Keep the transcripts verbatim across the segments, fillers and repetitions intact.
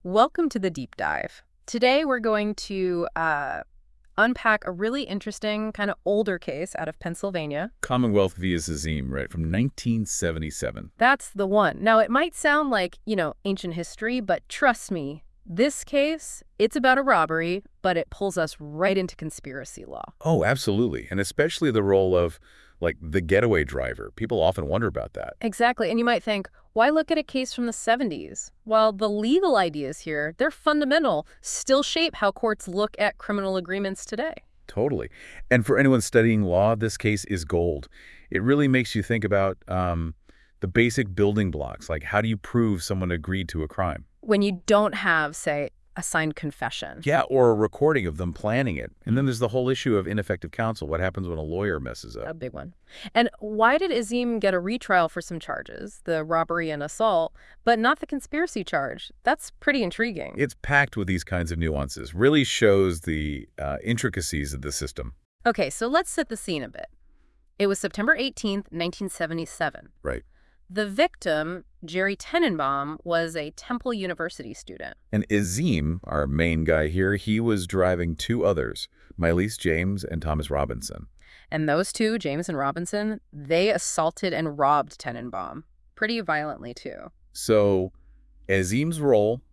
Welcome to the deep dive. Today we're going to uh, unpack a really interesting, kind of older case out of Pennsylvania. Commonwealth v. Azim, right, from nineteen seventy-seven. That's the one. Now, it might sound like, you know, ancient history, but trust me, this case, it's about a robbery, but it pulls us right into conspiracy law. Oh, absolutely. And especially the role of, like, the getaway driver. People often wonder about that. Exactly. And you might think, why look at a case from the seventies? Well, the legal ideas here, they're fundamental, still shape how courts look at criminal agreements today. Totally. And for anyone studying law, this case is gold. It really makes you think about um, the basic building blocks, like how do you prove someone agreed to a crime? When you don't have, say, a signed confession. Yeah, or a recording of them planning it. And then there's the whole issue of ineffective counsel. What happens when a lawyer messes up? A big one. And why did Azim get a retrial for some charges, the robbery and assault, but not the conspiracy charge? That's pretty intriguing. It's packed with these kinds of nuances. Really shows the uh, intricacies of the system. Okay, so let's set the scene a bit. It was September eighteenth, nineteen seventy-seven. Right. The victim, Jerry Tenenbaum, was a Temple University student. And Azim, our main guy here, he was driving two others, Milese James and Thomas Robinson. And those two, James and Robinson, they assaulted and robbed Tenenbaum. Pretty violently, too. So, Azim's role,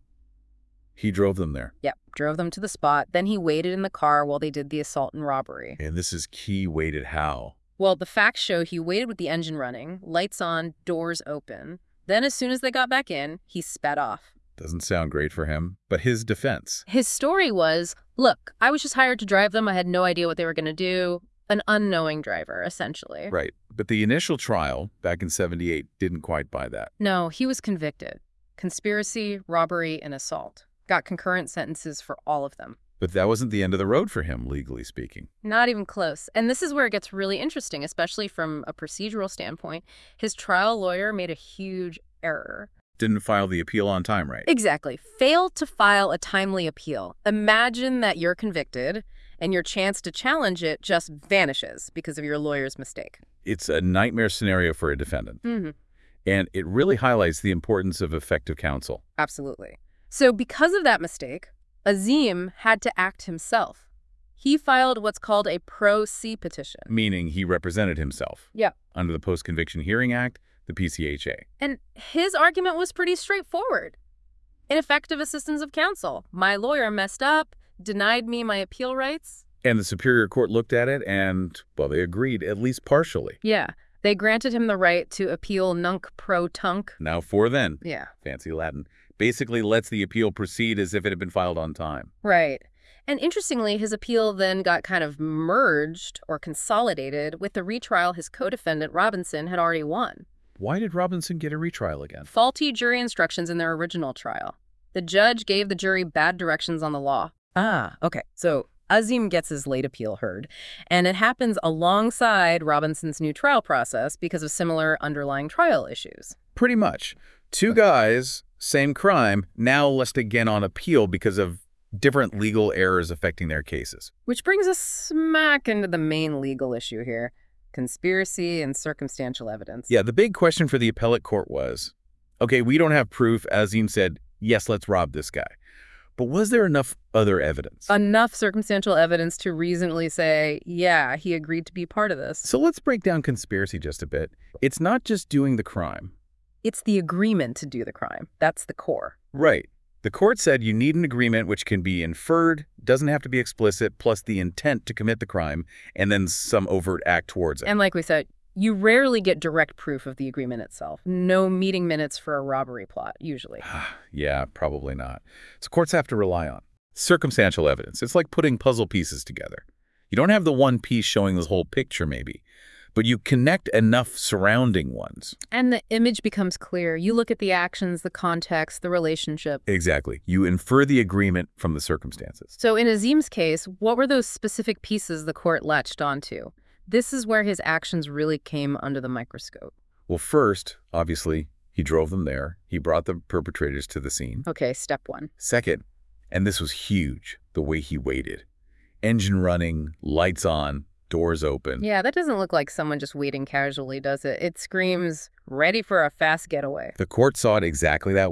he drove them there. Yep, drove them to the spot. Then he waited in the car while they did the assault and robbery. And this is key, waited how? Well, the facts show he waited with the engine running, lights on, doors open. Then as soon as they got back in, he sped off. Doesn't sound great for him, but his defense. His story was, look, I was just hired to drive them. I had no idea what they were going to do. An unknowing driver, essentially. Right. But the initial trial, back in seventy-eight, didn't quite buy that. No, he was convicted. Conspiracy, robbery, and assault. Got concurrent sentences for all of them. But that wasn't the end of the road for him, legally speaking. Not even close. And this is where it gets really interesting, especially from a procedural standpoint. His trial lawyer made a huge error. Didn't file the appeal on time, right? Exactly. Failed to file a timely appeal. Imagine that you're convicted and your chance to challenge it just vanishes because of your lawyer's mistake. It's a nightmare scenario for a defendant. Mm-hmm. And it really highlights the importance of effective counsel. Absolutely. So because of that mistake, Azim had to act himself. He filed what's called a pro se petition. Meaning he represented himself. Yeah. Under the Post-Conviction Hearing Act, the P C H A. And his argument was pretty straightforward. Ineffective assistance of counsel. My lawyer messed up, denied me my appeal rights. And the Superior Court looked at it and, well, they agreed, at least partially. Yeah. They granted him the right to appeal nunc pro tunc. Now for then. Yeah. Fancy Latin. Basically lets the appeal proceed as if it had been filed on time. Right. And interestingly, his appeal then got kind of merged or consolidated with the retrial his co-defendant Robinson had already won. Why did Robinson get a retrial again? Faulty jury instructions in their original trial. The judge gave the jury bad directions on the law. Ah, okay. So Azim gets his late appeal heard, and it happens alongside Robinson's new trial process because of similar underlying trial issues. Pretty much. Two guys, same crime, now left again on appeal because of different legal errors affecting their cases. Which brings us smack into the main legal issue here. Conspiracy and circumstantial evidence. Yeah, the big question for the appellate court was, okay, we don't have proof. Azim said, yes, let's rob this guy. But was there enough other evidence? Enough circumstantial evidence to reasonably say, yeah, he agreed to be part of this. So let's break down conspiracy just a bit. It's not just doing the crime. It's the agreement to do the crime. That's the core. Right. The court said you need an agreement which can be inferred, doesn't have to be explicit, plus the intent to commit the crime, and then some overt act towards it. And like we said, you rarely get direct proof of the agreement itself. No meeting minutes for a robbery plot, usually. Yeah, probably not. So courts have to rely on circumstantial evidence. It's like putting puzzle pieces together. You don't have the one piece showing the whole picture, maybe, but you connect enough surrounding ones. And the image becomes clear. You look at the actions, the context, the relationship. Exactly. You infer the agreement from the circumstances. So in Azim's case, what were those specific pieces the court latched onto? This is where his actions really came under the microscope. Well, first, obviously, he drove them there. He brought the perpetrators to the scene. Okay, step one. Second, and this was huge, the way he waited. Engine running, lights on, doors open. Yeah, that doesn't look like someone just waiting casually, does it? It screams, ready for a fast getaway. The court saw it exactly that way.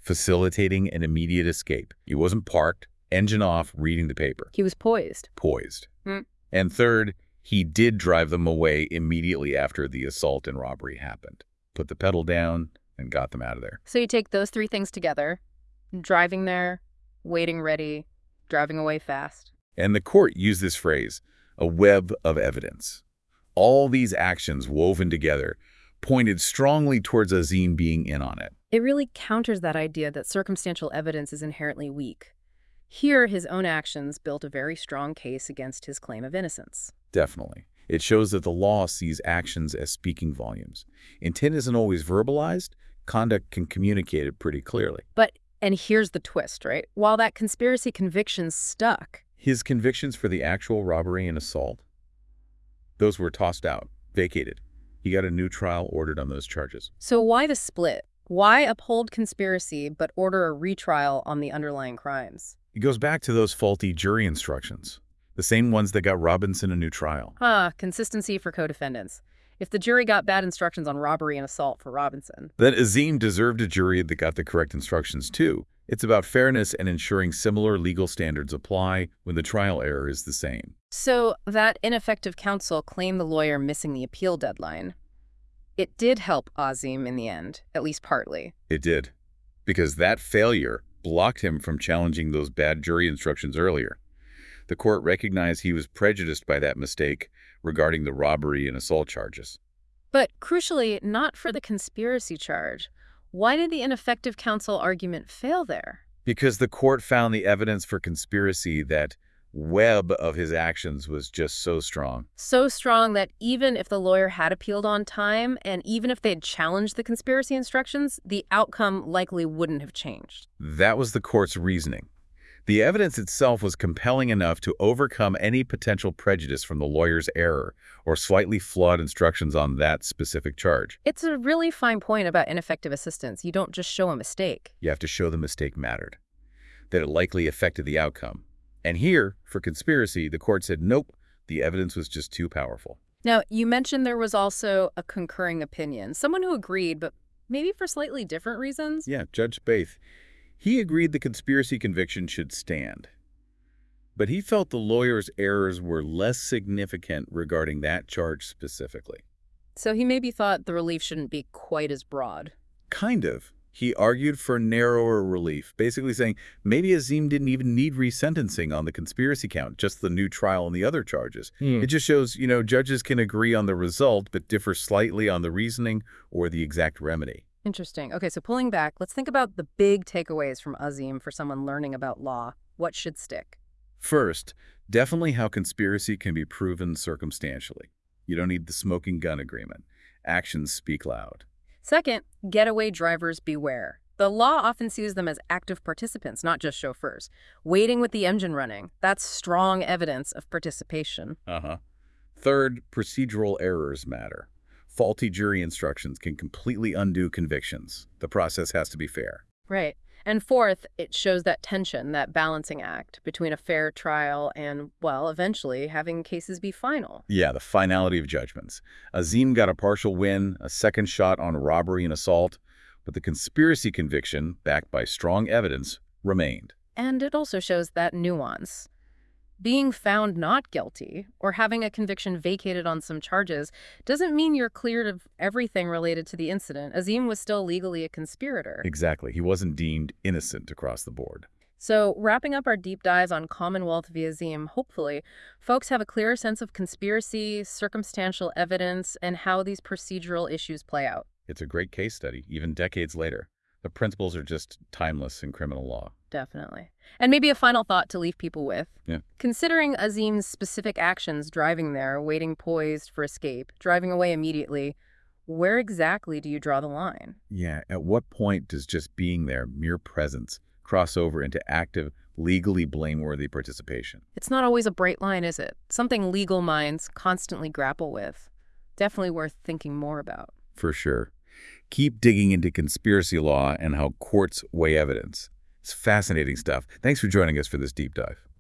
facilitating an immediate escape. He wasn't parked, engine off, reading the paper. He was poised. Poised. Hmm. And third, he did drive them away immediately after the assault and robbery happened. Put the pedal down and got them out of there. So you take those three things together, driving there, waiting ready, driving away fast. And the court used this phrase, a web of evidence. All these actions woven together pointed strongly towards Azim being in on it. It really counters that idea that circumstantial evidence is inherently weak. Here, his own actions built a very strong case against his claim of innocence. Definitely. It shows that the law sees actions as speaking volumes. Intent isn't always verbalized. Conduct can communicate it pretty clearly. But, and here's the twist, right? While that conspiracy conviction stuck, His convictions for the actual robbery and assault, those were tossed out, vacated. He got a new trial ordered on those charges. so why the split? Why uphold conspiracy but order a retrial on the underlying crimes? It goes back to those faulty jury instructions, the same ones that got Robinson a new trial. Huh, consistency for co-defendants. If the jury got bad instructions on robbery and assault for Robinson. Then Azim deserved a jury that got the correct instructions too. It's about fairness and ensuring similar legal standards apply when the trial error is the same. So that ineffective counsel claimed the lawyer missing the appeal deadline. It did help Azim in the end, at least partly. It did, because that failure blocked him from challenging those bad jury instructions earlier. The court recognized he was prejudiced by that mistake regarding the robbery and assault charges. But crucially, not for the conspiracy charge. Why did the ineffective counsel argument fail there? Because the court found the evidence for conspiracy, that web of his actions, was just so strong. So strong that even if the lawyer had appealed on time, and even if they had challenged the conspiracy instructions, the outcome likely wouldn't have changed. That was the court's reasoning. The evidence itself was compelling enough to overcome any potential prejudice from the lawyer's error or slightly flawed instructions on that specific charge. It's a really fine point about ineffective assistance. You don't just show a mistake. You have to show the mistake mattered, that it likely affected the outcome. And here, for conspiracy, the court said, nope, the evidence was just too powerful. Now, you mentioned there was also a concurring opinion, someone who agreed, but maybe for slightly different reasons? Yeah, Judge Spaeth. He agreed the conspiracy conviction should stand. But he felt the lawyer's errors were less significant regarding that charge specifically. So he maybe thought the relief shouldn't be quite as broad. Kind of. He argued for narrower relief, basically saying maybe Azim didn't even need resentencing on the conspiracy count, just the new trial on the other charges. Hmm. It just shows, you know, judges can agree on the result but differ slightly on the reasoning or the exact remedy. Interesting. Okay, so pulling back, let's think about the big takeaways from Azim for someone learning about law. What should stick? First, definitely how conspiracy can be proven circumstantially. You don't need the smoking gun agreement. Actions speak loud. Second, getaway drivers beware. The law often sees them as active participants, not just chauffeurs. Waiting with the engine running, that's strong evidence of participation. Uh-huh. Third, procedural errors matter. Faulty jury instructions can completely undo convictions. The process has to be fair. Right. And fourth, it shows that tension, that balancing act between a fair trial and, well, eventually having cases be final. Yeah, the finality of judgments. Azim got a partial win, a second shot on robbery and assault, but the conspiracy conviction, backed by strong evidence, remained. And it also shows that nuance. Being found not guilty or having a conviction vacated on some charges doesn't mean you're cleared of everything related to the incident. Azim was still legally a conspirator. Exactly. He wasn't deemed innocent across the board. So wrapping up our deep dives on Commonwealth v. Azim, hopefully, folks have a clearer sense of conspiracy, circumstantial evidence, and how these procedural issues play out. It's a great case study, even decades later. The principles are just timeless in criminal law. Definitely. And maybe a final thought to leave people with. Yeah. Considering Azim's specific actions, driving there, waiting poised for escape, driving away immediately, where exactly do you draw the line? Yeah, at what point does just being there, mere presence, cross over into active, legally blameworthy participation? It's not always a bright line, is it? Something legal minds constantly grapple with. Definitely worth thinking more about. For sure. Keep digging into conspiracy law and how courts weigh evidence. It's fascinating stuff. Thanks for joining us for this deep dive.